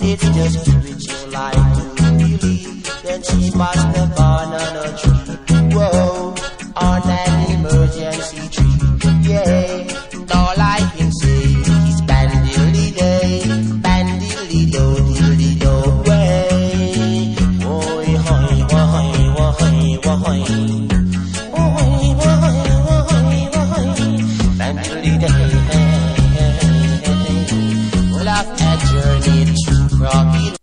It's just spiritual life to believe. Then she must have gone on a tree. Whoa, on an emergency tree. Yeah, and all I can say is bandily-day, bandily-do-dilly-do way. Oi, hoi, wahoi, wahoi, wahoi. Oi, wahoi, wahoi, wahoi. Bandily-day. Well, I've had journeyed through